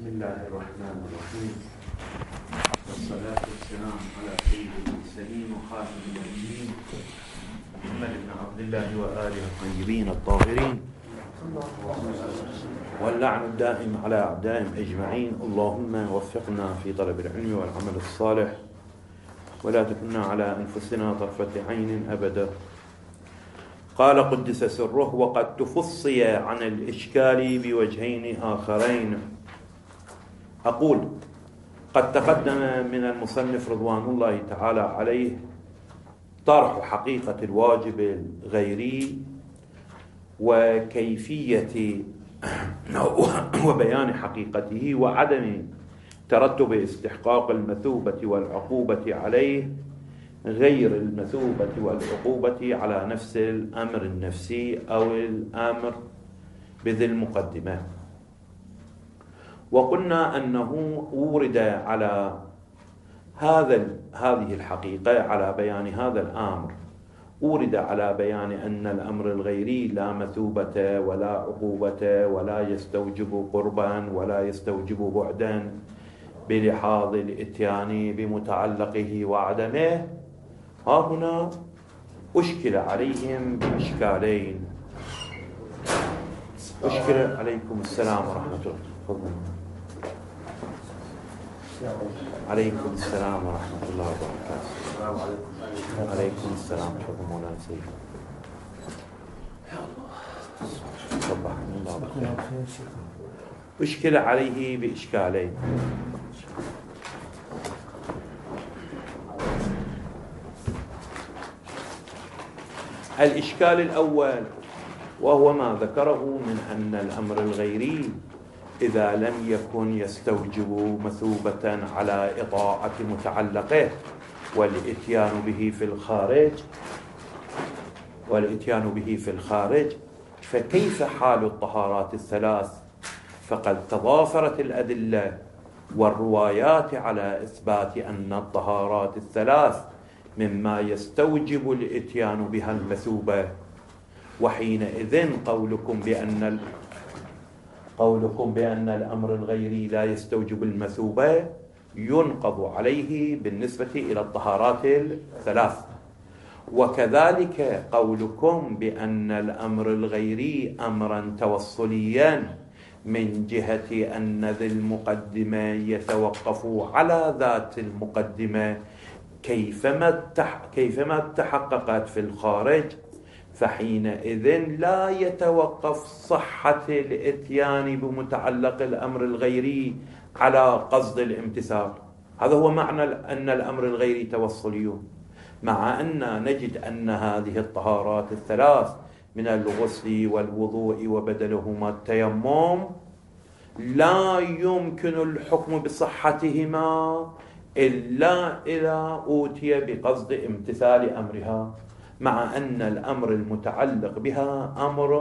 بسم الله الرحمن الرحيم، والصلاة والسلام على سيد المرسلين وخاتم النبيين محمد بن عبد الله وآله الطيبين الطاهرين، واللعن الدائم على أعدائهم أجمعين. اللهم وفقنا في طلب العلم والعمل الصالح، ولا تكلنا على أنفسنا طرفة عين أبدا. قال قدس سره: وقد تفصي عن الإشكال بوجهين آخرين. أقول: قد تقدم من المصنف رضوان الله تعالى عليه طرح حقيقة الواجب الغيري وكيفية وبيان حقيقته وعدم ترتب استحقاق المثوبة والعقوبة عليه غير المثوبة والعقوبة على نفس الأمر النفسي أو الأمر بذي المقدمة. وقلنا أنه ورد على هذه الحقيقة، على بيان هذا الأمر، ورد على بيان أن الأمر الغيري لا مثوبة ولا عقوبة ولا يستوجب قربا ولا يستوجب بعدا بلحاظ الإتيان بمتعلقه وعدمه. ها هنا أشكل عليهم بإشكالين. أشكل عليكم السلام ورحمة الله. تفضل. عليكم السلام ورحمة الله وبركاته. عليكم السلام. تفضل مولانا سيد. صباحكم الله بخير. أشكل عليه بإشكالين. الإشكال الأول وهو ما ذكره من أن الأمر الغيري إذا لم يكن يستوجب مثوبة على إطاعة متعلقه والإتيان به في الخارج فكيف حال الطهارات الثلاث؟ فقد تضافرت الأدلة والروايات على إثبات أن الطهارات الثلاث مما يستوجب الإتيان بها المثوبة، وحينئذ قولكم بأن الأمر الغيري لا يستوجب المثوبة ينقض عليه بالنسبة إلى الطهارات الثلاث. وكذلك قولكم بأن الأمر الغيري أمرا توصليا من جهة أن ذي المقدمة يتوقف على ذات المقدمة كيفما تحققت في الخارج، فحينئذ لا يتوقف صحة الإتيان بمتعلق الأمر الغيري على قصد الامتثال. هذا هو معنى أن الأمر الغيري توصلي، مع أن نجد أن هذه الطهارات الثلاث من الغسل والوضوء وبدلهما التيمم لا يمكن الحكم بصحتهما إلا إذا أوتي بقصد امتثال أمرها، مع أن الأمر المتعلق بها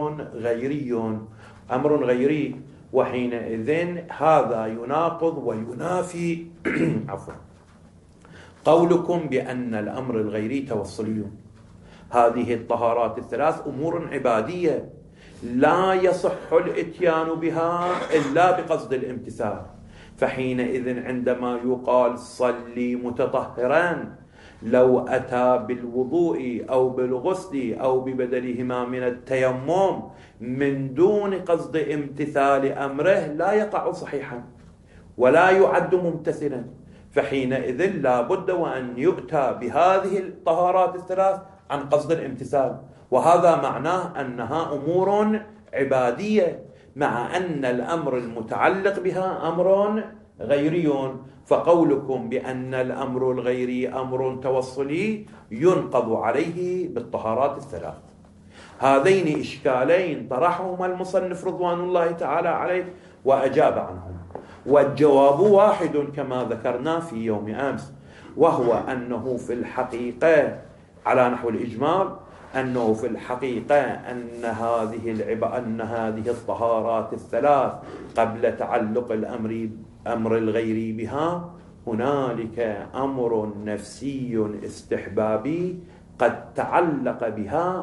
أمر غيري، وحينئذ هذا يناقض وينافي عفوا قولكم بأن الأمر الغيري توصلي. هذه الطهارات الثلاث أمور عبادية لا يصح الإتيان بها إلا بقصد الامتثال، فحينئذ عندما يقال صلي متطهرا، لو أتى بالوضوء أو بالغسل أو ببدلهما من التيمم من دون قصد امتثال أمره لا يقع صحيحا ولا يعد ممتثلا، فحينئذ لا بد وأن يؤتى بهذه الطهارات الثلاث عن قصد الامتثال، وهذا معناه أنها أمور عبادية، مع أن الأمر المتعلق بها أمر غيري. فقولكم بأن الأمر الغيري أمر توصلي ينقض عليه بالطهارات الثلاث. هذين إشكالين طرحهما المصنف رضوان الله تعالى عليه وأجاب عنهم، والجواب واحد كما ذكرنا في يوم أمس، وهو أنه في الحقيقة على نحو الإجمال أنه في الحقيقة أن هذه الطهارات الثلاث قبل تعلق الأمر الغيري بها هنالك أمر نفسي استحبابي قد تعلق بها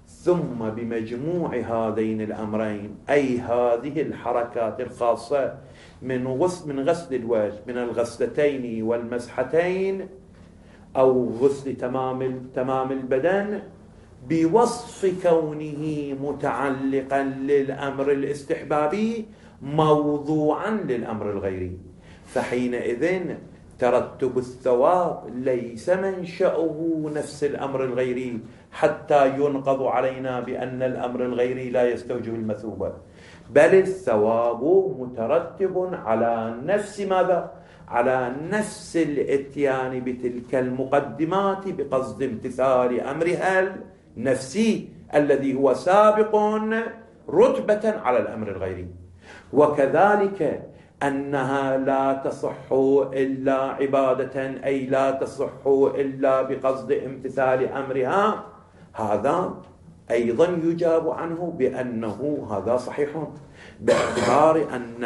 ثم بمجموع هذين الأمرين، أي هذه الحركات الخاصة من غسل الوجه من الغسلتين والمسحتين، أو غسل تمام البدن، بوصف كونه متعلقا للأمر الاستحبابي موضوعا للأمر الغيري، فحينئذ ترتب الثواب ليس منشأه نفس الأمر الغيري حتى ينقض علينا بأن الأمر الغيري لا يستوجب المثوبة، بل الثواب مترتب على نفس ماذا؟ على نفس الاتيان بتلك المقدمات بقصد امتثال أمرها النفسي الذي هو سابق رتبة على الأمر الغيري. وكذلك أنها لا تصح إلا عبادة، أي لا تصح إلا بقصد امتثال أمرها، هذا أيضا يجاب عنه بأنه هذا صحيح، باعتبار أن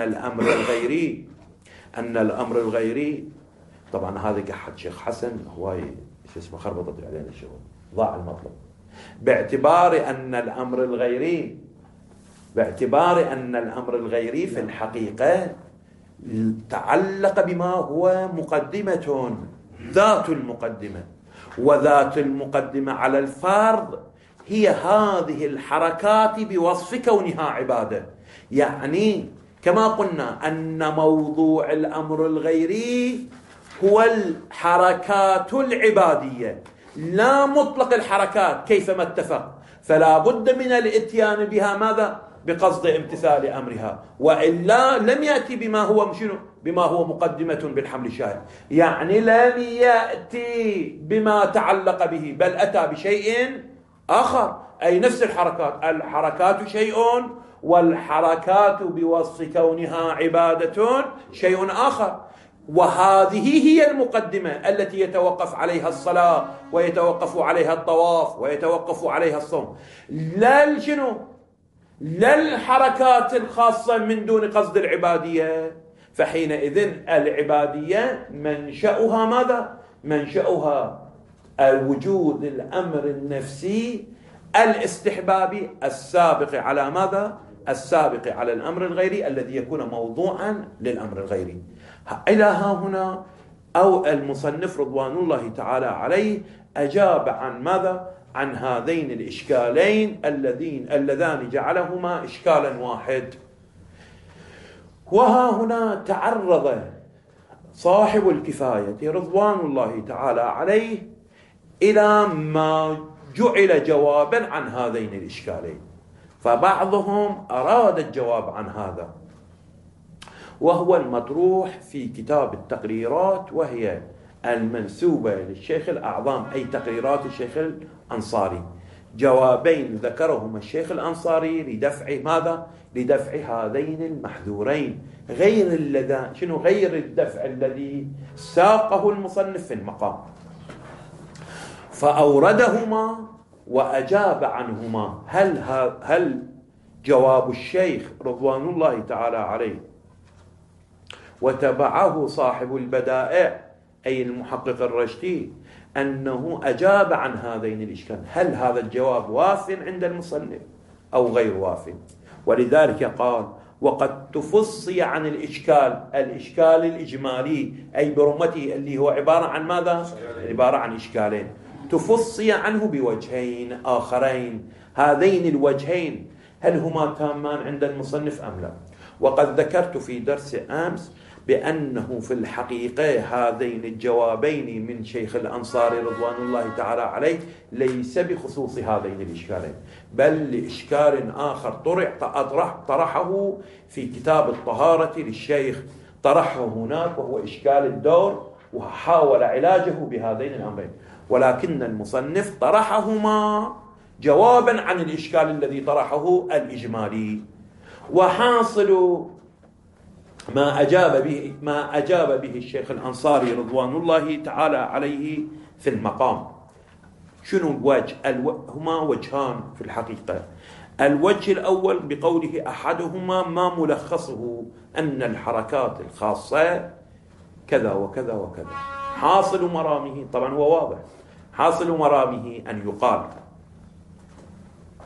الأمر الغيري طبعا هذا كحد شيخ حسن هو خربطت علينا الشغل، ضاع المطلب، باعتبار أن الأمر الغيري في الحقيقة تعلق بما هو مقدمة، ذات المقدمة، وذات المقدمة على الفرض هي هذه الحركات بوصف كونها عبادة. يعني كما قلنا أن موضوع الأمر الغيري هو الحركات العبادية لا مطلق الحركات كيفما اتفق، فلا بد من الاتيان بها ماذا؟ بقصد امتثال أمرها، وإلا لم يأتي بما هو مقدمة بالحمل الشاهد، يعني لم يأتي بما تعلق به، بل أتى بشيء آخر، أي نفس الحركات شيء، والحركات بوصف كونها عبادة شيء آخر. وهذه هي المقدمة التي يتوقف عليها الصلاة ويتوقف عليها الطواف ويتوقف عليها الصوم، لا الحركات الخاصة من دون قصد العبادية. فحينئذ العبادية منشأها ماذا؟ منشأها الوجود الأمر النفسي الاستحبابي السابق على ماذا؟ السابق على الأمر الغيري الذي يكون موضوعا للأمر الغيري. إلى ها هنا أو المصنف رضوان الله تعالى عليه أجاب عن ماذا؟ عن هذين الإشكالين اللذان جعلهما إشكالا واحد. وها هنا تعرض صاحب الكفاية رضوان الله تعالى عليه إلى ما جعل جوابا عن هذين الإشكالين، فبعضهم أراد الجواب عن هذا، وهو المطروح في كتاب التقريرات، وهي المنسوبة للشيخ الأعظم، أي تقريرات الشيخ الأنصاري، جوابين ذكرهما الشيخ الأنصاري لدفع ماذا؟ لدفع هذين المحذورين، غير الدفع الذي ساقه المصنف في المقام، فأوردهما وأجاب عنهما. هل جواب الشيخ رضوان الله تعالى عليه وتبعه صاحب البدائع أي المحقق الرشدي أنه أجاب عن هذين الإشكال، هل هذا الجواب واف عند المصنف أو غير واف؟ ولذلك قال: وقد تفصي عن الإشكال الإجمالي، أي برمته اللي هو عبارة عن ماذا؟ عبارة عن إشكالين، تفصي عنه بوجهين آخرين. هذين الوجهين هل هما تامان عند المصنف أم لا؟ وقد ذكرت في درس أمس بأنه في الحقيقة هذين الجوابين من شيخ الأنصاري رضوان الله تعالى عليه ليس بخصوص هذين الإشكالين، بل لإشكال آخر طرحه في كتاب الطهارة للشيخ، طرحه هناك، وهو إشكال الدور، وحاول علاجه بهذين الأمرين، ولكن المصنف طرحهما جوابا عن الإشكال الذي طرحه الإجمالي. وحاصل ما أجاب به الشيخ الأنصاري رضوان الله تعالى عليه في المقام، شنو الوجه؟ هما وجهان في الحقيقة. الوجه الأول بقوله أحدهما ما ملخصه أن الحركات الخاصة كذا وكذا وكذا، حاصل مرامه، طبعا هو واضح، حاصل مرامه أن يقال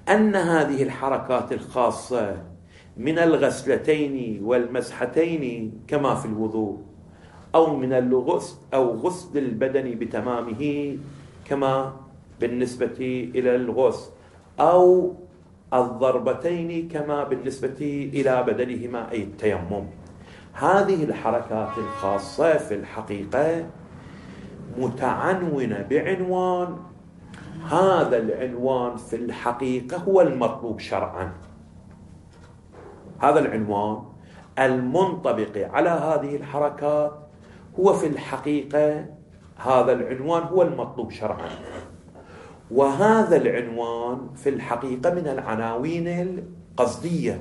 أن هذه الحركات الخاصة من الغسلتين والمسحتين كما في الوضوء، أو من الغسل أو غسل البدن بتمامه كما بالنسبة إلى الغسل، أو الضربتين كما بالنسبة إلى بدنهما أي التيمم. هذه الحركات الخاصة في الحقيقة متعنونة بعنوان، هذا العنوان في الحقيقة هو المطلوب شرعا. هذا العنوان المنطبق على هذه الحركات هو في الحقيقة، هذا العنوان هو المطلوب شرعا. وهذا العنوان في الحقيقة من العناوين القصدية،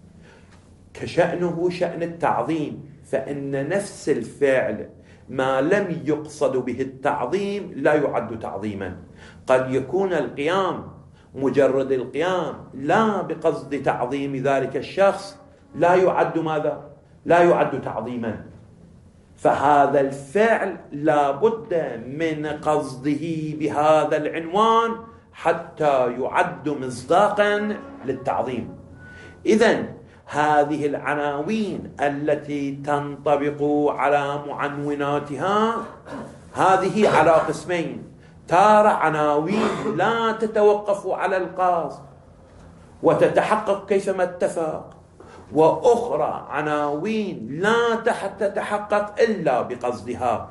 كشأنه شأن التعظيم، فإن نفس الفعل ما لم يقصد به التعظيم لا يعد تعظيما. قد يكون القيام مجرد القيام لا بقصد تعظيم ذلك الشخص لا يعد ماذا؟ لا يعد تعظيما. فهذا الفعل لا بد من قصده بهذا العنوان حتى يعد مصداقا للتعظيم. إذن هذه العناوين التي تنطبق على معنوناتها هذه على قسمين: تارة عناوين لا تتوقف على القصد وتتحقق كيفما اتفق، وأخرى عناوين لا تتحقق إلا بقصدها.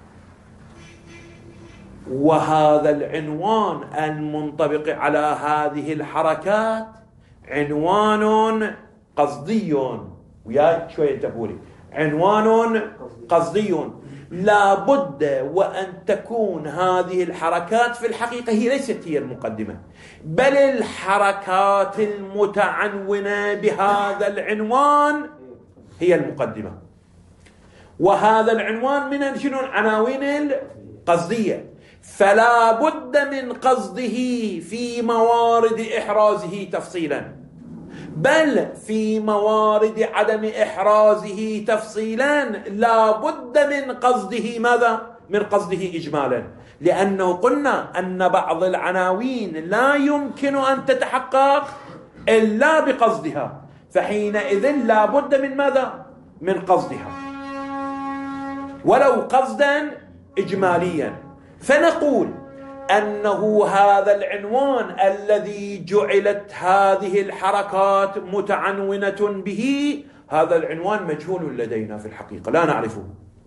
وهذا العنوان المنطبق على هذه الحركات عنوان قصدي، ويا شوية تقولي عنوان قصدي. لا بد وأن تكون هذه الحركات في الحقيقة هي ليست هي المقدمة، بل الحركات المتعنونة بهذا العنوان هي المقدمة. وهذا العنوان من شنو؟ عناوين القصدية. فلا بد من قصده في موارد إحرازه تفصيلا، بل في موارد عدم إحرازه تفصيلا لا بد من قصده ماذا؟ من قصده إجمالا، لأنه قلنا أن بعض العناوين لا يمكن أن تتحقق إلا بقصدها، فحينئذ لا بد من ماذا؟ من قصدها، ولو قصدا إجماليا. فنقول أنه هذا العنوان الذي جعلت هذه الحركات متعنونة به، هذا العنوان مجهول لدينا في الحقيقة لا نعرفه.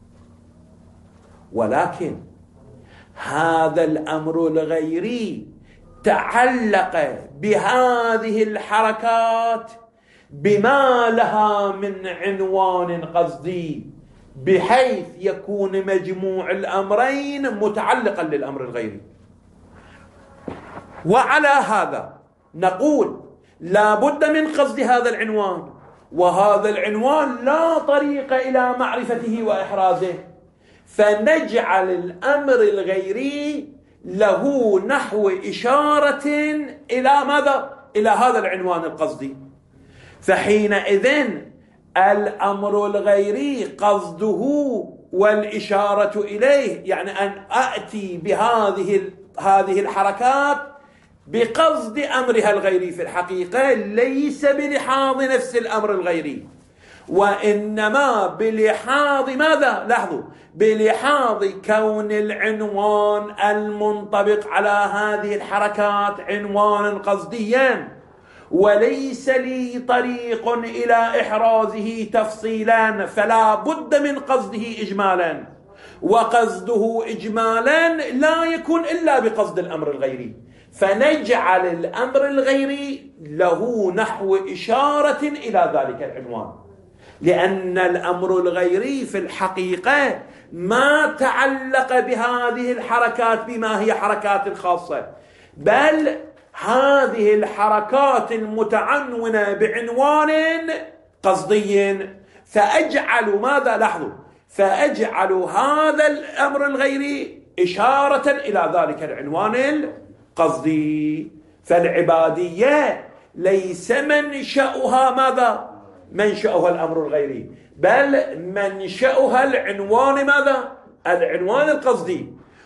ولكن هذا الأمر الغيري تعلق بهذه الحركات بما لها من عنوان قصدي، بحيث يكون مجموع الأمرين متعلقا للأمر الغيري. وعلى هذا نقول لا بد من قصد هذا العنوان، وهذا العنوان لا طريق إلى معرفته وإحرازه، فنجعل الأمر الغيري له نحو إشارة إلى ماذا؟ إلى هذا العنوان القصدي. فحينئذ الأمر الغيري قصده والإشارة إليه، يعني أن أأتي بهذه الحركات بقصد أمرها الغيري في الحقيقة ليس بلحاظ نفس الأمر الغيري، وإنما بلحاظ ماذا؟ لاحظوا، بلحاظ كون العنوان المنطبق على هذه الحركات عنوانا قصديا، وليس لي طريق إلى إحرازه تفصيلا، فلا بد من قصده إجمالا، وقصده إجمالا لا يكون إلا بقصد الأمر الغيري، فنجعل الأمر الغيري له نحو إشارة إلى ذلك العنوان، لأن الأمر الغيري في الحقيقة ما تعلق بهذه الحركات بما هي حركات خاصة، بل هذه الحركات المتعنونة بعنوان قصدي. فأجعل ماذا؟ لاحظوا، فأجعل هذا الأمر الغيري إشارة إلى ذلك العنوان القصدي. فالعبادية ليس منشأها ماذا؟ منشأها الأمر الغيري، بل منشأها العنوان ماذا؟ العنوان القصدي.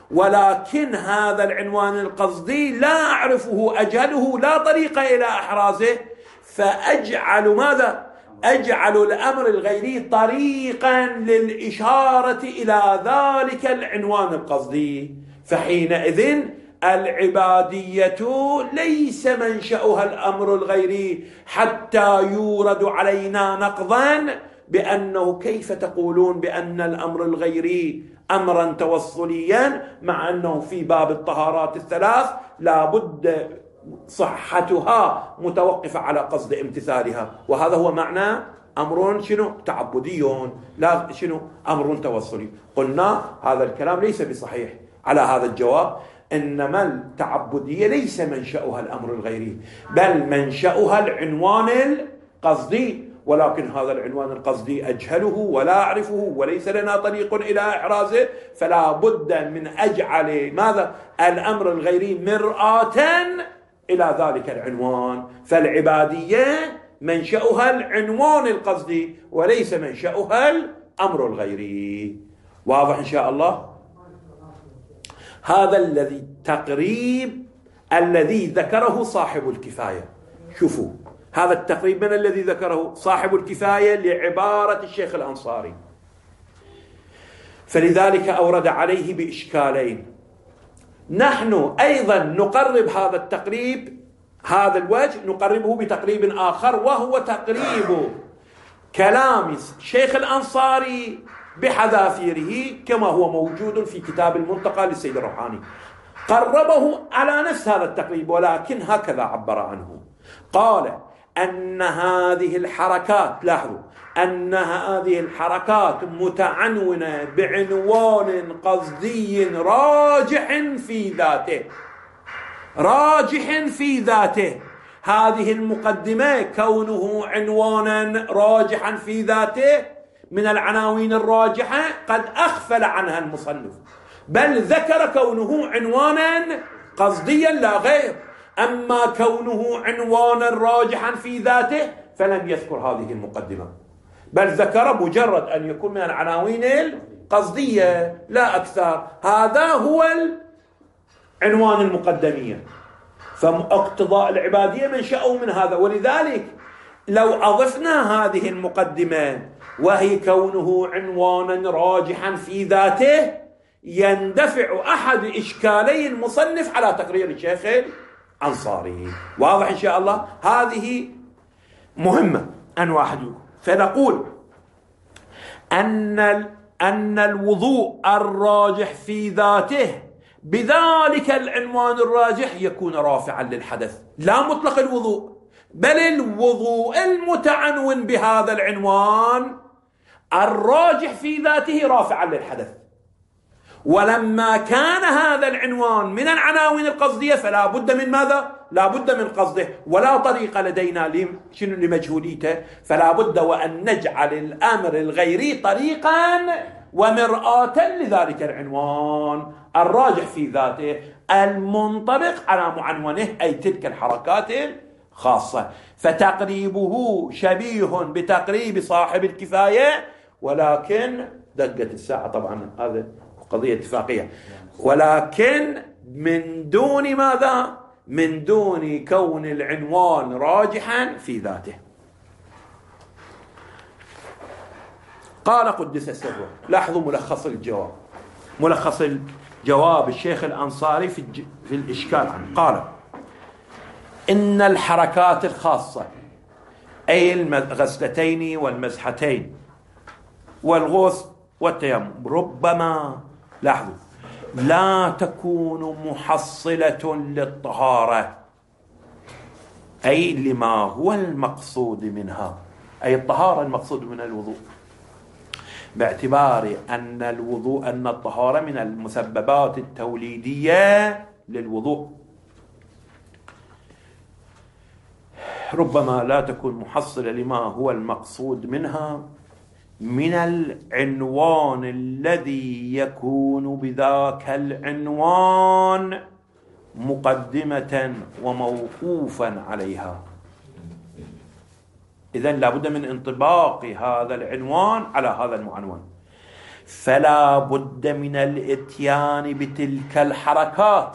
ولكن هذا العنوان القصدي لا أعرفه، أجهله، لا طريق إلى إحرازه، فأجعل ماذا؟ أجعل الأمر الغيري طريقا للإشارة إلى ذلك العنوان القصدي. فحينئذ العبادية ليس منشأها الأمر الغيري حتى يورد علينا نقضا بأنه كيف تقولون بأن الأمر الغيري أمرا توصليا مع أنه في باب الطهارات الثلاث لابد صحتها متوقفة على قصد امتثالها، وهذا هو معنى أمر شنو؟ تعبدي، لا شنو؟ أمر توصلي. قلنا هذا الكلام ليس بصحيح. على هذا الجواب إنما التعبدية ليس منشأها الأمر الغيري، بل منشأها العنوان القصدي، ولكن هذا العنوان القصدي أجهله ولا أعرفه وليس لنا طريق إلى إحرازه، فلا بد من أجعل ماذا؟ الأمر الغيري مرآة إلى ذلك العنوان. فالعبادية منشأها العنوان القصدي وليس منشأها الأمر الغيري. واضح إن شاء الله؟ هذا الذي تقريب الذي ذكره صاحب الكفاية. شوفوا هذا التقريب من الذي ذكره صاحب الكفاية لعبارة الشيخ الأنصاري، فلذلك أورد عليه بإشكالين. نحن أيضا نقرب هذا التقريب، هذا الوجه نقربه بتقريب آخر، وهو تقريب كلام الشيخ الأنصاري بحذافيره كما هو موجود في كتاب المنتقى للسيد الروحاني. قربه على نفس هذا التقريب، ولكن هكذا عبر عنه. قال أن هذه الحركات، لاحظوا، أن هذه الحركات متعنونة بعنوان قصدي راجح في ذاته، راجح في ذاته. هذه المقدمة كونه عنوانا راجحا في ذاته من العناوين الراجحة قد أغفل عنها المصنف، بل ذكر كونه عنوانا قصديا لا غير. أما كونه عنوانا راجحا في ذاته فلم يذكر هذه المقدمة، بل ذكر مجرد أن يكون من العناوين القصدية لا أكثر. هذا هو عنوان المقدمية، فاقتضاء العبادية منشأه من هذا. ولذلك لو أضفنا هذه المقدمة وهي كونه عنوانا راجحا في ذاته يندفع أحد إشكالي المصنف على تقرير الشيخ الأنصاري. واضح إن شاء الله؟ هذه مهمة أن واحد يقول. فنقول أن الوضوء الراجح في ذاته بذلك العنوان الراجح يكون رافعا للحدث، لا مطلق الوضوء، بل الوضوء المتعنون بهذا العنوان الراجح في ذاته رافعا للحدث. ولما كان هذا العنوان من العناوين القصدية فلا بد من ماذا؟ لا بد من قصده، ولا طريق لدينا لمجهوليته، فلا بد وأن نجعل الأمر الغيري طريقا ومرآة لذلك العنوان الراجح في ذاته المنطبق على معنونه، أي تلك الحركات الخاصة. فتقريبه شبيه بتقريب صاحب الكفاية، ولكن دقت الساعة طبعا هذا قضية اتفاقية، ولكن من دون ماذا؟ من دون كون العنوان راجحا في ذاته. قال قدس سره. لاحظوا ملخص الجواب، ملخص الجواب الشيخ الأنصاري في الإشكال عنه. قال إن الحركات الخاصة أي الغسلتين والمسحتين والغسل والتيمم ربما، لاحظوا، لا تكون محصلة للطهارة، أي لما هو المقصود منها، أي الطهارة المقصود من الوضوء، باعتبار أن الوضوء، أن الطهارة من المسببات التوليدية للوضوء. ربما لا تكون محصلة لما هو المقصود منها من العنوان الذي يكون بذاك العنوان مقدمة وموقوفا عليها. إذن لابد من انطباق هذا العنوان على هذا المعنون. فلا بد من الاتيان بتلك الحركات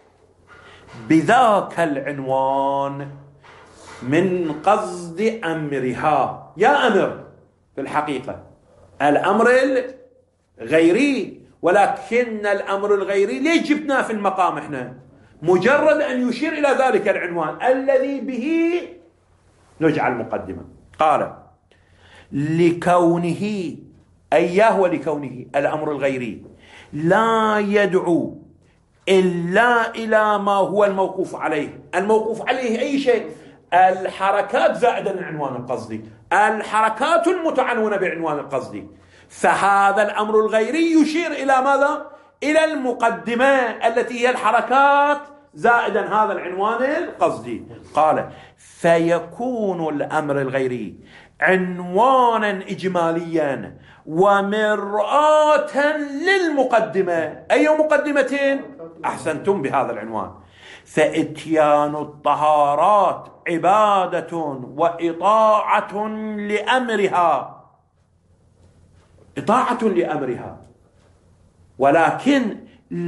بذاك العنوان من قصد أمرها. يا أمر في الحقيقة الأمر الغيري، ولكن الأمر الغيري ليش جبناه في المقام احنا؟ مجرد أن يشير إلى ذلك العنوان الذي به نجعل مقدمة. قال لكونه أياه ولكونه الأمر الغيري لا يدعو إلا إلى ما هو الموقوف عليه. الموقوف عليه أي شيء؟ الحركات زائدا العنوان القصدي، الحركات المتعنونة بعنوان القصدي. فهذا الأمر الغيري يشير إلى ماذا؟ إلى المقدمة التي هي الحركات زائدا هذا العنوان القصدي. قال فيكون الأمر الغيري عنوانا إجماليا ومرآة للمقدمة. أي مقدمة؟ أحسنتم بهذا العنوان. فإتيان الطهارات عبادة وإطاعة لأمرها، إطاعة لأمرها، ولكن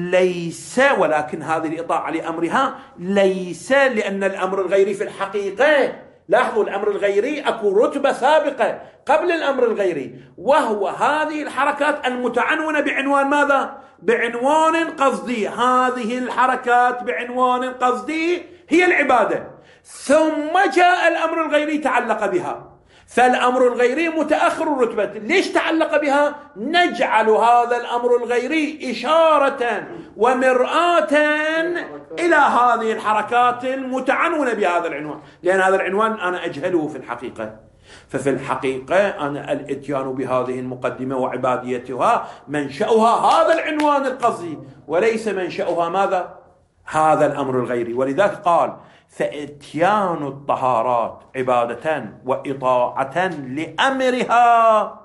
هذه الإطاعة لأمرها ليس لأن الأمر الغيري في الحقيقة، لاحظوا الأمر الغيري أكو رتبة سابقة قبل الأمر الغيري، وهو هذه الحركات المتعنونة بعنوان ماذا؟ بعنوان قصدي. هذه الحركات بعنوان قصدي هي العبادة، ثم جاء الأمر الغيري تعلق بها. فالأمر الغيري متأخر الرتبة. ليش تعلق بها؟ نجعل هذا الأمر الغيري إشارة ومرآة إلى هذه الحركات المتعنونة بهذا العنوان، لأن هذا العنوان أنا أجهله في الحقيقة. ففي الحقيقة أنا الإتيان بهذه المقدمة وعباديتها منشأها هذا العنوان القصدي، وليس منشأها ماذا؟ هذا الأمر الغيري. ولذلك قال فإتيان الطهارات عبادة وإطاعة لأمرها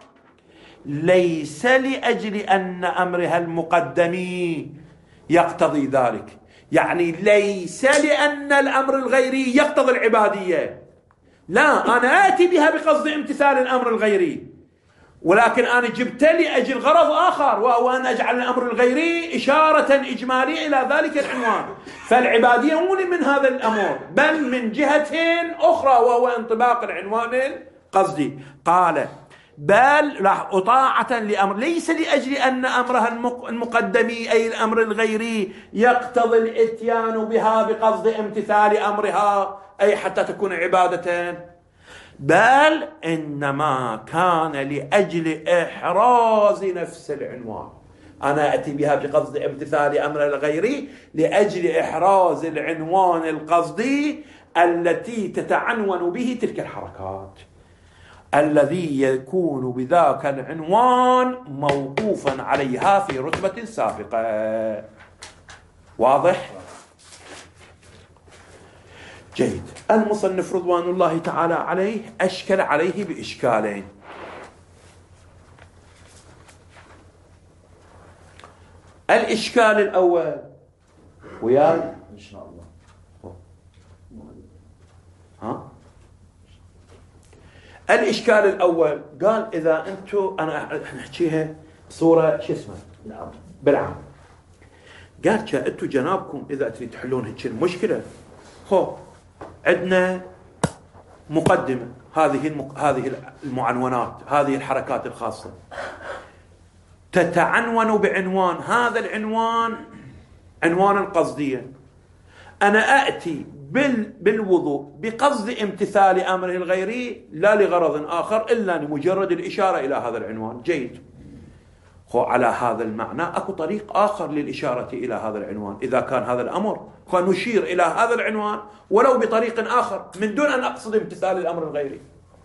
ليس لأجل أن أمرها المقدمي يقتضي ذلك. يعني ليس لأن الأمر الغيري يقتضي العبادية، لا، أنا آتي بها بقصد امتثال الأمر الغيري، ولكن أنا جبت لأجل غرض آخر، وهو أن أجعل الأمر الغيري إشارة إجمالية إلى ذلك العنوان. فالعبادية مو من هذا الأمر، بل من جهة أخرى، وهو انطباق العنوان القصدي. قال بل طاعة لأمر ليس لأجل أن أمرها المقدمي أي الأمر الغيري يقتضي الإتيان بها بقصد امتثال أمرها، أي حتى تكون عبادة، بل إنما كان لأجل إحراز نفس العنوان. أنا أتي بها بقصد امتثال أمر الغيري لأجل إحراز العنوان القصدي التي تتعنون به تلك الحركات، الذي يكون بذاك العنوان موقوفا عليها في رتبة سابقة. واضح؟ جيد. المصنف رضوان الله تعالى عليه أشكل عليه بإشكالين. الإشكال الأول وياي إن شاء الله، الإشكال الأول قال إذا أنتم أنا نحكيها بصورة شو اسمه بالعام، قال أنتم جنابكم إذا تريد تحلون هيك المشكلة، عندنا مقدمة، هذه المعنونات، هذه الحركات الخاصة تتعنون بعنوان، هذا العنوان عنوانا قصديا. أنا أأتي بالوضوء بقصد امتثال أمره الغيري لا لغرض آخر إلا لمجرد الإشارة إلى هذا العنوان. جيد. على هذا المعنى أكو طريق آخر للإشارة إلى هذا العنوان. إذا كان هذا الأمر فنشير إلى هذا العنوان ولو بطريق آخر من دون أن أقصد امتثال الأمر الغيري.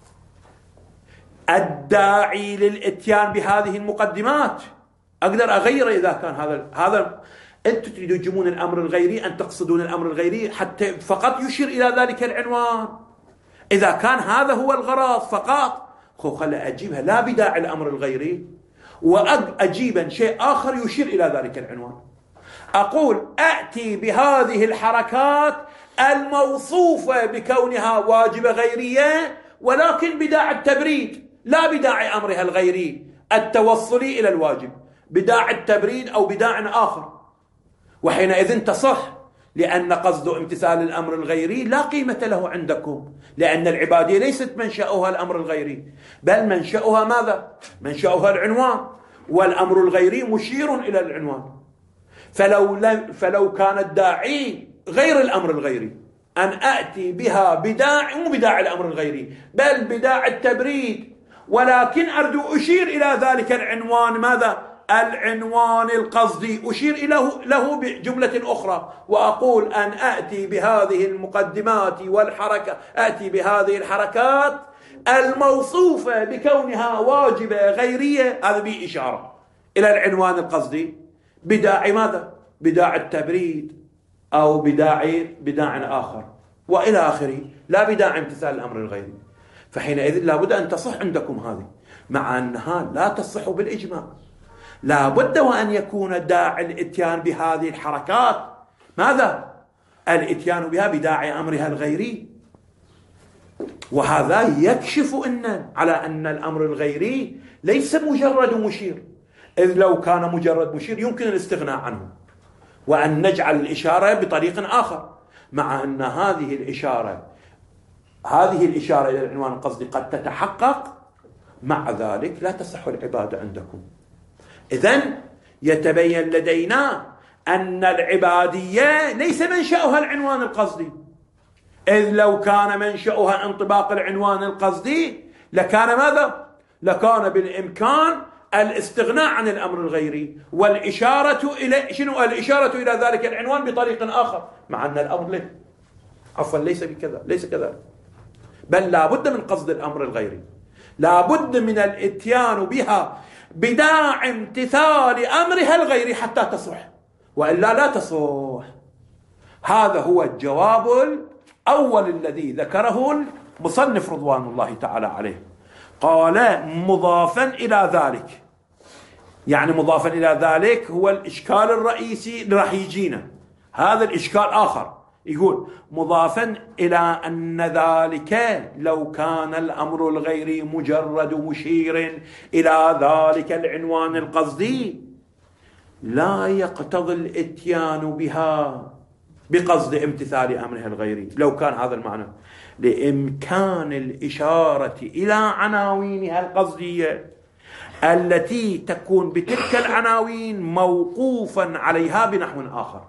الداعي للإتيان بهذه المقدمات أقدر أغير إذا كان هذا أنتم تريدون تجمون الأمر الغيري، أن تقصدون الأمر الغيري حتى فقط يشير إلى ذلك العنوان. إذا كان هذا هو الغرض فقط خلي أجيبها لا بداعي الأمر الغيري، وأجيبا شيء آخر يشير إلى ذلك العنوان. أقول أأتي بهذه الحركات الموصوفة بكونها واجبة غيرية، ولكن بداعي التبريد لا بداعي أمرها الغيري. التوصلي إلى الواجب بداعي التبريد أو بداع آخر، وحينئذ تصح، لأن قصد امتثال الأمر الغيري لا قيمة له عندكم، لأن العبادية ليست منشأها الأمر الغيري، بل منشأها ماذا؟ منشأها العنوان، والأمر الغيري مشير إلى العنوان. فلو كان الداعي غير الأمر الغيري، أن أأتي بها بداع، مو بداع الأمر الغيري بل بداع التبريد، ولكن أرجو أشير إلى ذلك العنوان، ماذا؟ العنوان القصدي، أشير له بجملة أخرى، وأقول أن أأتي بهذه المقدمات والحركة، أأتي بهذه الحركات الموصوفة بكونها واجبة غيرية، هذا به إشارة إلى العنوان القصدي بداعي ماذا؟ بداع التبريد أو بداع آخر وإلى آخره، لا بداع امتثال الأمر الغيري. فحينئذ لابد أن تصح عندكم هذه، مع أنها لا تصح بالإجماع. لابد وأن يكون داعي الإتيان بهذه الحركات ماذا؟ الإتيان بها بداعي أمرها الغيري، وهذا يكشف على أن الأمر الغيري ليس مجرد مشير، إذ لو كان مجرد مشير يمكن الاستغناء عنه وأن نجعل الإشارة بطريق آخر، مع أن هذه الإشارة إلى العنوان القصدي قد تتحقق، مع ذلك لا تصح العبادة عندكم. إذن يتبين لدينا أن العبادية ليس منشأها العنوان القصدي، إذ لو كان منشأها انطباق العنوان القصدي لكان ماذا؟ لكان بالإمكان الاستغناء عن الأمر الغيري والإشارة إلى الإشارة إلى ذلك العنوان بطريق آخر، مع أن الأمر ليس كذلك، بل لا بد من قصد الأمر الغيري، لا بد من الاتيان بها بداع امتثال أمرها الغيري حتى تصح، وإلا لا تصح. هذا هو الجواب الأول الذي ذكره المصنف رضوان الله تعالى عليه. قال مضافا إلى ذلك، يعني مضافا إلى ذلك هو الإشكال الرئيسي اللي راح يجينا، هذا الإشكال آخر. يقول مضافا إلى أن ذلك لو كان الأمر الغيري مجرد مشير إلى ذلك العنوان القصدي لا يقتضي الاتيان بها بقصد امتثال أمرها الغيري، لو كان هذا المعنى، لإمكان الإشارة إلى عناوينها القصدية التي تكون بتلك العناوين موقوفا عليها بنحو آخر،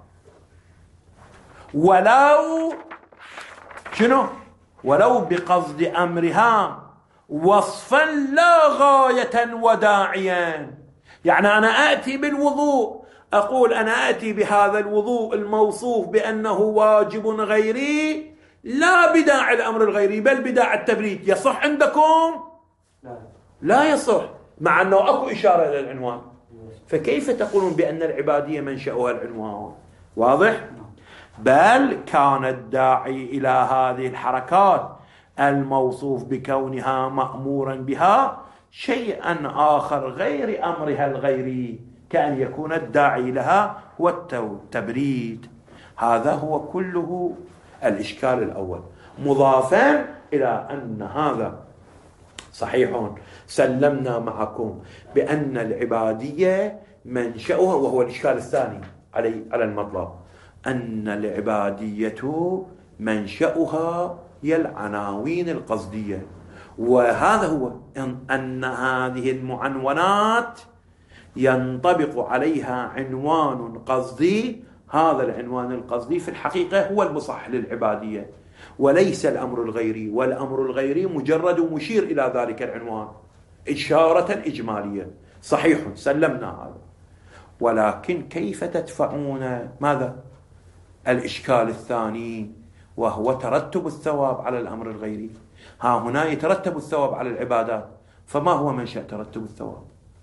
ولو بقصد أمرها وصفا لا غاية وداعيا. يعني أنا آتي بالوضوء، أقول أنا آتي بهذا الوضوء الموصوف بأنه واجب غيري لا بداعي الأمر الغيري بل بداعي التبريد، يصح عندكم؟ لا يصح، مع أنه أكو إشارة إلى العنوان. فكيف تقولون بأن العبادية منشأها العنوان؟ واضح؟ بل كان الداعي إلى هذه الحركات الموصوف بكونها مأمورا بها شيئا آخر غير أمرها الغيري، كأن يكون الداعي لها هو التبريد. هذا هو كله الإشكال الأول، مضافا إلى أن هذا صحيح سلمنا معكم بأن العبادية منشأها، وهو الإشكال الثاني على المطلب، أن العبادية منشأها هي العناوين القصدية، وهذا هو أن هذه المعنونات ينطبق عليها عنوان قصدي، هذا العنوان القصدي في الحقيقة هو المصح للعبادية وليس الأمر الغيري، والأمر الغيري مجرد مشير إلى ذلك العنوان إشارة إجمالية. صحيح سلمنا هذا، ولكن كيف تدفعون ماذا؟ الإشكال الثاني، وهو ترتب الثواب على الأمر الغيري. ها هنا يترتب الثواب على العبادات، فما هو منشأ ترتب الثواب؟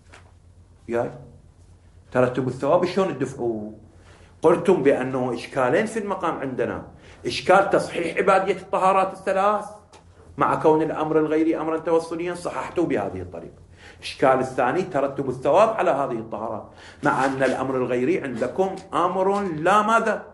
ترتب الثواب شلون تدفعوه؟ قلتم بأنه إشكالين في المقام عندنا، إشكال تصحيح عبادية الطهارات الثلاث مع كون الأمر الغيري أمرا توصليا، صححتوا بهذه الطريقة. الإشكال الثاني ترتب الثواب على هذه الطهارات، مع أن الأمر الغيري عندكم أمر لا ماذا؟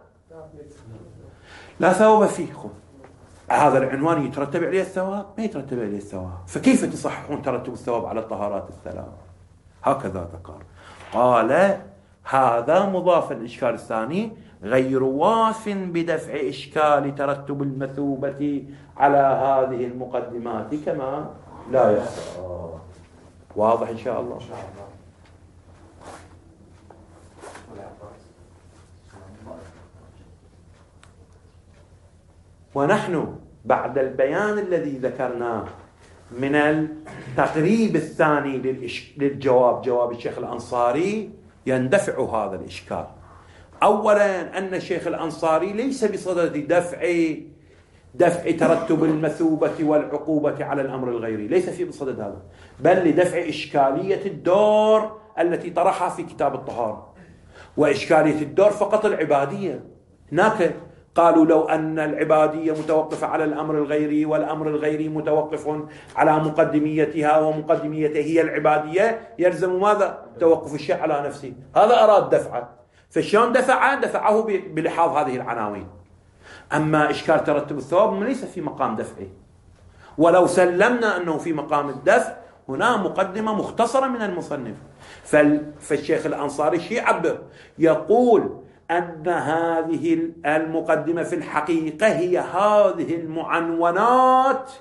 لا ثواب فيه. هذا العنوان يترتب عليه الثواب؟ ما يترتب عليه الثواب، فكيف تصححون ترتب الثواب على الطهارات الثلاث؟ هكذا ذكر. قال هذا مضاف الإشكال الثاني غير واف بدفع إشكال ترتب المثوبة على هذه المقدمات كما لا يخفى. واضح إن شاء الله. ونحن بعد البيان الذي ذكرناه من التقريب الثاني للجواب، جواب الشيخ الأنصاري، يندفع هذا الإشكال. أولا أن الشيخ الأنصاري ليس بصدد دفع ترتب المثوبة والعقوبة على الأمر الغيري، ليس في بصدد هذا، بل لدفع إشكالية الدور التي طرحها في كتاب الطهارة. وإشكالية الدور فقط العبادية. هناك قالوا لو أن العبادية متوقفة على الأمر الغيري والأمر الغيري متوقف على مقدميتها ومقدميته هي العبادية، يلزم ماذا؟ توقف الشيء على نفسه. هذا أراد دفعه، فشلون دفعه بلحاظ هذه العناوين. أما إشكال ترتب الثواب ليس في مقام دفعه، ولو سلمنا أنه في مقام الدفع هنا مقدمة مختصرة من المصنف. فالشيخ الأنصاري شيء يعبر، يقول أن هذه المقدمة في الحقيقة هي هذه المعنونات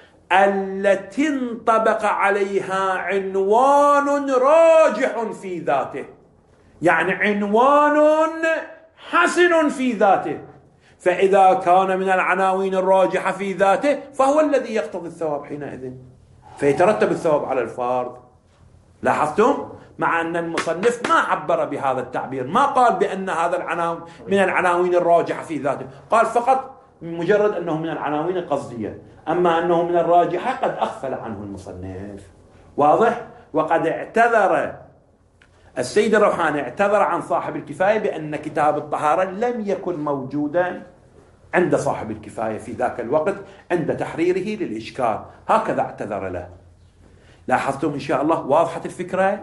التي انطبق عليها عنوان راجح في ذاته، يعني عنوان حسن في ذاته. فإذا كان من العناوين الراجحة في ذاته فهو الذي يقتضي الثواب حينئذ، فيترتب الثواب على الفرد. لاحظتم؟ مع أن المصنف ما عبر بهذا التعبير، ما قال بأن هذا من العناوين الراجحة في ذاته، قال فقط مجرد أنه من العناوين القصدية، أما أنه من الراجحة قد أغفل عنه المصنف. واضح؟ وقد اعتذر السيد الروحاني، اعتذر عن صاحب الكفاية بأن كتاب الطهارة لم يكن موجودا عند صاحب الكفاية في ذاك الوقت عند تحريره للإشكال، هكذا اعتذر له. لاحظتم إن شاء الله؟ واضحة الفكرة؟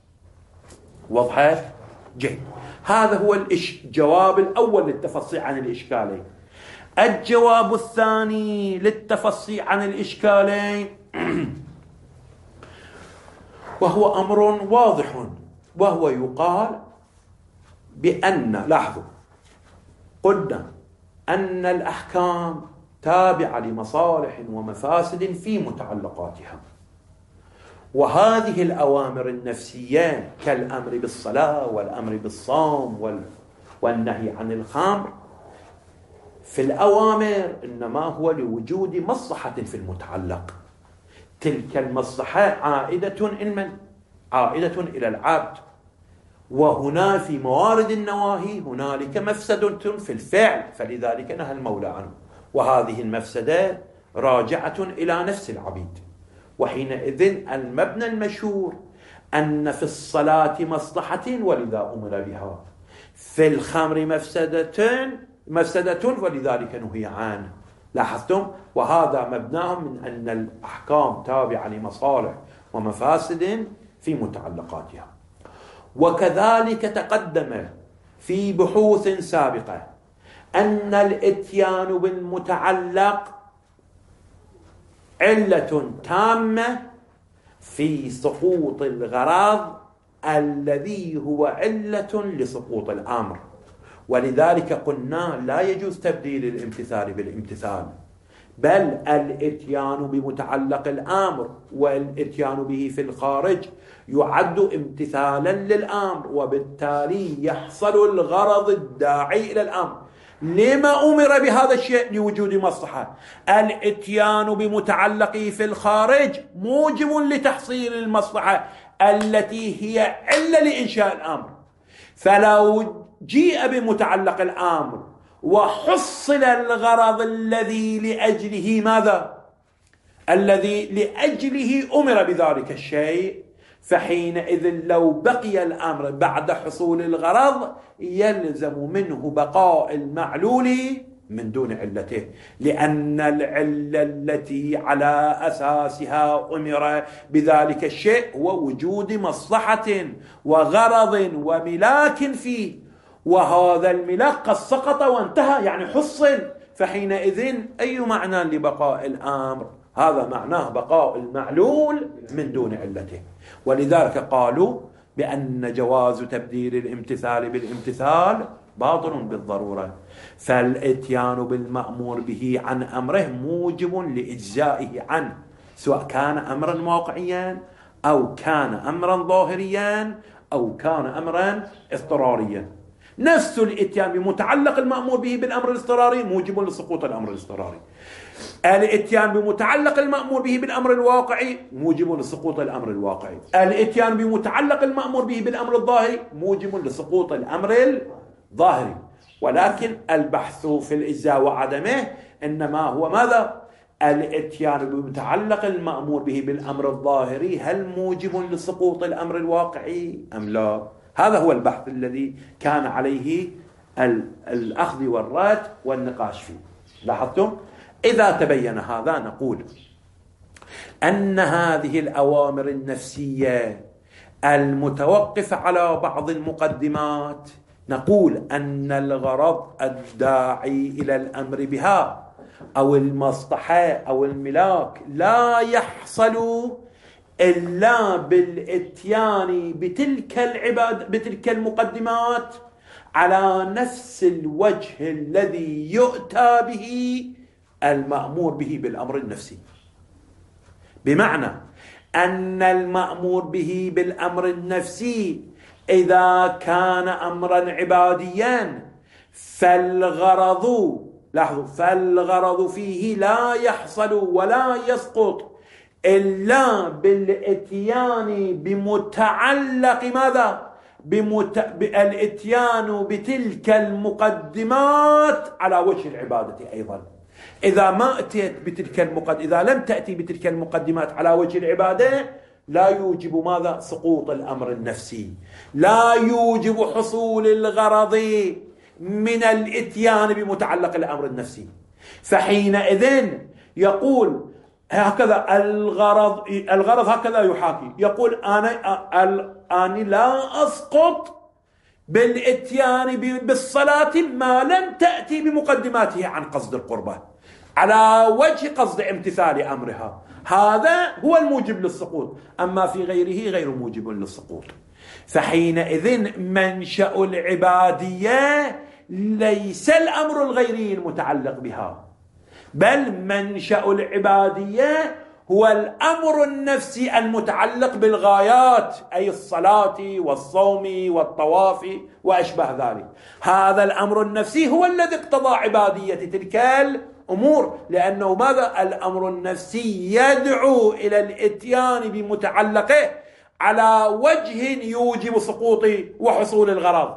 واضحة؟ جيد. هذا هو الجواب الأول للتفصي عن الإشكالين. الجواب الثاني للتفصي عن الإشكالين وهو أمر واضح، وهو يقال بأن، لاحظوا، قلنا أن الأحكام تابعة لمصالح ومفاسد في متعلقاتها، وهذه الأوامر النفسية كالأمر بالصلاة والأمر بالصوم والنهي عن الخمر، في الأوامر إنما هو لوجود مصلحة في المتعلق. تلك المصلحة عائدة إلى العبد، وهنا في موارد النواهي هنالك مفسدة في الفعل، فلذلك نهى المولى عنه، وهذه المفسدة راجعة إلى نفس العبيد. وحينئذ المبنى المشهور أن في الصلاة مصلحة ولذا أمر بها، في الخمر مفسدة ولذلك نهي عنه. لاحظتم؟ وهذا مبناه من أن الأحكام تابعة لمصالح ومفاسد في متعلقاتها. وكذلك تقدم في بحوث سابقة أن الإتيان بالمتعلق علة تامة في سقوط الغرض الذي هو علة لسقوط الأمر، ولذلك قلنا لا يجوز تبديل الامتثال بالامتثال، بل الاتيان بمتعلق الأمر والاتيان به في الخارج يعد امتثالا للأمر، وبالتالي يحصل الغرض الداعي إلى الأمر. لما أمر بهذا الشيء؟ لوجود مصلحة. الاتيان بمتعلقه في الخارج موجب لتحصيل المصلحة التي هي علة لإنشاء الأمر. فلو جيء بمتعلق الأمر وحصل الغرض الذي لأجله ماذا؟ الذي لأجله أمر بذلك الشيء، فحينئذ لو بقي الأمر بعد حصول الغرض يلزم منه بقاء المعلول من دون علته، لأن العلة التي على أساسها أمر بذلك الشيء هو وجود مصلحة وغرض وملاك فيه، وهذا الملاك قد سقط وانتهى، يعني حصل، فحينئذ أي معنى لبقاء الأمر؟ هذا معناه بقاء المعلول من دون علته. ولذلك قالوا بأن جواز تبديل الامتثال بالامتثال باطل بالضرورة، فالاتيان بالمأمور به عن أمره موجب لإجزائه عنه، سواء كان أمرا واقعيا أو كان أمرا ظاهريا أو كان أمرا اضطراريا. نفس الاتيان بمتعلق المأمور به بالأمر الاضطراري موجب لسقوط الأمر الاضطراري. الاتيان بمتعلق المأمور به بالأمر الواقعي موجب لسقوط الأمر الواقعي. الاتيان بمتعلق المأمور به بالأمر الظاهري موجب لسقوط الأمر الظاهري. ولكن البحث في الإجزاء وعدمه إنما هو ماذا؟ الاتيان بمتعلق المأمور به بالأمر الظاهري هل موجب لسقوط الأمر الواقعي أم لا؟ هذا هو البحث الذي كان عليه الأخذ والرد والنقاش فيه. لاحظتم؟ إذا تبين هذا نقول أن هذه الأوامر النفسية المتوقفة على بعض المقدمات، نقول أن الغرض الداعي إلى الأمر بها أو المصلحة أو الملاك لا يحصل إلا بالإتيان بتلك المقدمات على نفس الوجه الذي يؤتى به المأمور به بالأمر النفسي. بمعنى أن المأمور به بالأمر النفسي إذا كان أمرا عباديا فالغرض فيه لا يحصل ولا يسقط إلا بالإتيان بمتعلق ماذا؟ الإتيان بتلك المقدمات على وجه العبادة أيضا. إذا ما أتيت إذا لم تأتي بتلك المقدمات على وجه العبادة لا يوجب ماذا؟ سقوط الأمر النفسي، لا يوجب حصول الغرض من الإتيان بمتعلق الأمر النفسي. فحينئذ يقول هكذا الغرض هكذا يحاكي، يقول أنا لا أسقط بالإتيان بالصلاة ما لم تأتي بمقدماتها عن قصد القربة على وجه قصد امتثال أمرها، هذا هو الموجب للسقوط، أما في غيره غير موجب للسقوط. فحينئذ منشأ العبادية ليس الأمر الغيري المتعلق بها، بل منشأ العبادية هو الأمر النفسي المتعلق بالغايات، أي الصلاة والصوم والطواف وأشبه ذلك. هذا الأمر النفسي هو الذي اقتضى عبادية تلك الأمور، لأنه ماذا؟ الأمر النفسي يدعو إلى الإتيان بمتعلقه على وجه يوجب سقوط وحصول الغرض،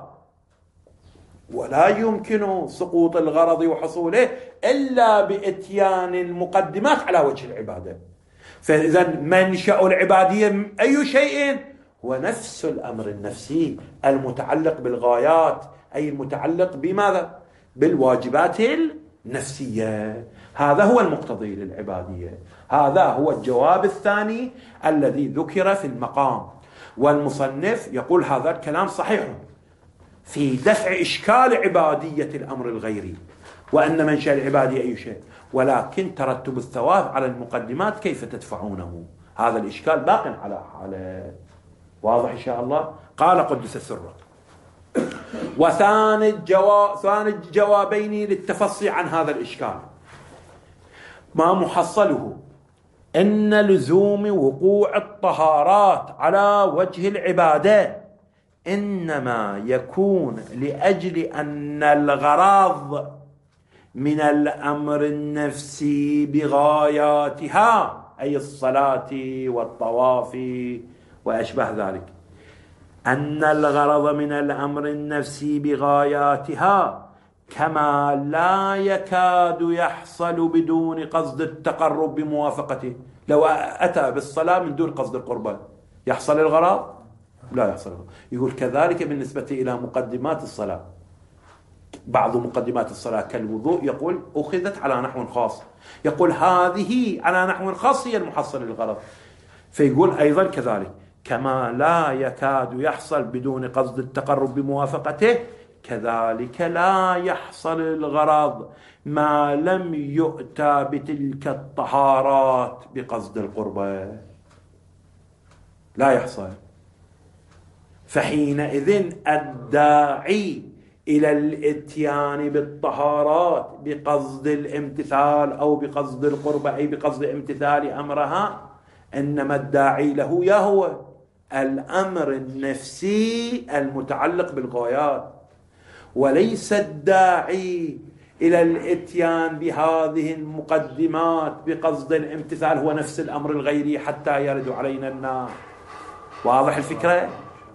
ولا يمكن سقوط الغرض وحصوله إلا بإتيان المقدمات على وجه العبادة. فإذا منشأ العبادية أي شيء؟ هو نفس الأمر النفسي المتعلق بالغايات، أي المتعلق بماذا؟ بالواجبات النفسية. هذا هو المقتضي للعبادية. هذا هو الجواب الثاني الذي ذكر في المقام. والمصنف يقول هذا الكلام صحيح في دفع إشكال عبادية الأمر الغيري، وأن منشأ العبادية أي شيء، ولكن ترتب الثواب على المقدمات كيف تدفعونه؟ هذا الإشكال باق على حاله. واضح إن شاء الله؟ قال قدس سره. وثاني الجوابين للتفصي عن هذا الإشكال ما محصله إن لزوم وقوع الطهارات على وجه العبادة إنما يكون لأجل أن الغرض من الأمر النفسي بغاياتها، أي الصلاة والطواف وأشبه ذلك، أن الغرض من الأمر النفسي بغاياتها كما لا يكاد يحصل بدون قصد التقرب بموافقته. لو أتى بالصلاة من دون قصد القربان يحصل الغرض؟ لا يحصل الغرض. يقول كذلك بالنسبة إلى مقدمات الصلاة، بعض مقدمات الصلاة كالوضوء يقول أخذت على نحو خاص، يقول هذه على نحو خاص هي المحصل للغرض. فيقول أيضا كذلك كما لا يكاد يحصل بدون قصد التقرب بموافقته كذلك لا يحصل الغرض ما لم يؤتى بتلك الطهارات بقصد القربة، لا يحصل. فحينئذ الداعي إلى الإتيان بالطهارات بقصد الامتثال أو بقصد القربة أي بقصد امتثال أمرها، إنما الداعي له يا هو الأمر النفسي المتعلق بالغايات، وليس الداعي إلى الإتيان بهذه المقدمات بقصد الامتثال هو نفس الأمر الغيري حتى يرد علينا النار. واضح الفكرة؟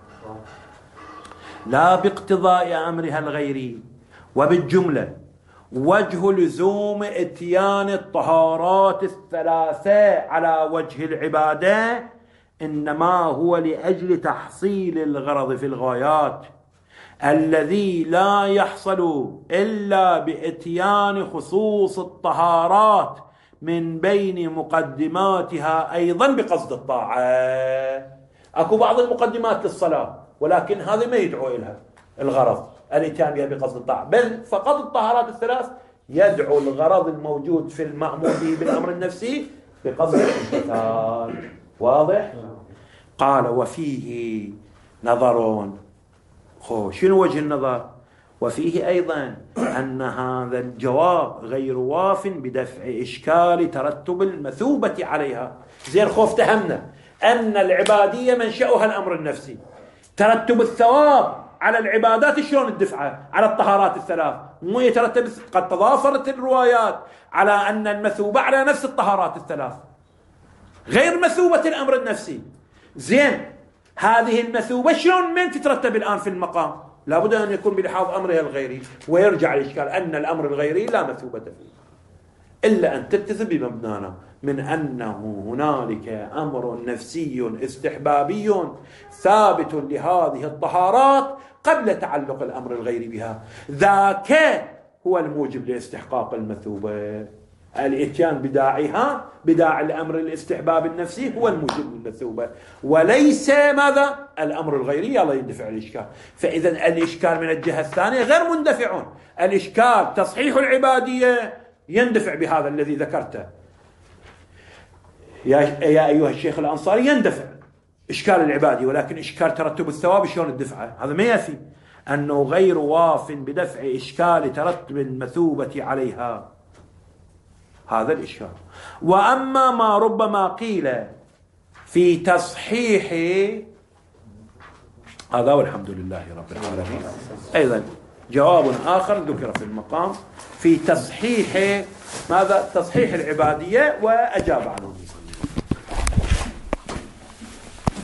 لا باقتضاء أمرها الغيري. وبالجملة وجه لزوم إتيان الطهارات الثلاثة على وجه العبادة إنما هو لأجل تحصيل الغرض في الغايات الذي لا يحصل إلا بإتيان خصوص الطهارات من بين مقدماتها أيضا بقصد الطاعة. أكو بعض المقدمات للصلاة ولكن هذا ما يدعو إلها الغرض الإتيان بها بقصد الطاعة، بل فقط الطهارات الثلاث يدعو الغرض الموجود في المأمور به بالأمر النفسي بقصد الامتثال. واضح؟ قال وفيه نظر. شنو وجه النظر؟ وفيه أيضا أن هذا الجواب غير واف بدفع إشكال ترتب المثوبة عليها. زين خوف تهمنا أن العبادية منشأها الأمر النفسي، ترتب الثواب على العبادات شلون الدفعة على الطهارات الثلاث مو يترتب. قد تضافرت الروايات على أن المثوبة على نفس الطهارات الثلاث غير مثوبة الأمر النفسي. زين هذه المثوبة شلون من تترتب الآن في المقام؟ لابد أن يكون بلحاظ أمرها الغيري، ويرجع الإشكال أن الأمر الغيري لا مثوبة فيه إلا أن تتثب بمبنانا من أنه هنالك أمر نفسي استحبابي ثابت لهذه الطهارات قبل تعلق الأمر الغيري بها، ذاك هو الموجب لاستحقاق المثوبة. الاتيان بداعيها بداعي الأمر الاستحباب النفسي هو الموجب للمثوبة، وليس ماذا الأمر الغيري لا يندفع الإشكال. فإذا الإشكال من الجهة الثانية غير مندفع. الإشكال تصحيح العبادية يندفع بهذا الذي ذكرته يا أيها الشيخ الأنصاري، يندفع إشكال العبادية، ولكن إشكال ترتب الثواب شلون الدفعة؟ هذا ما يفي أنه غير واف بدفع إشكال ترتب المثوبة عليها، هذا الإشكال. وأما ما ربما قيل في تصحيح هذا والحمد لله رب العالمين أيضا جواب آخر ذكر في المقام في تصحيح ماذا؟ تصحيح العبادية وأجاب عنه.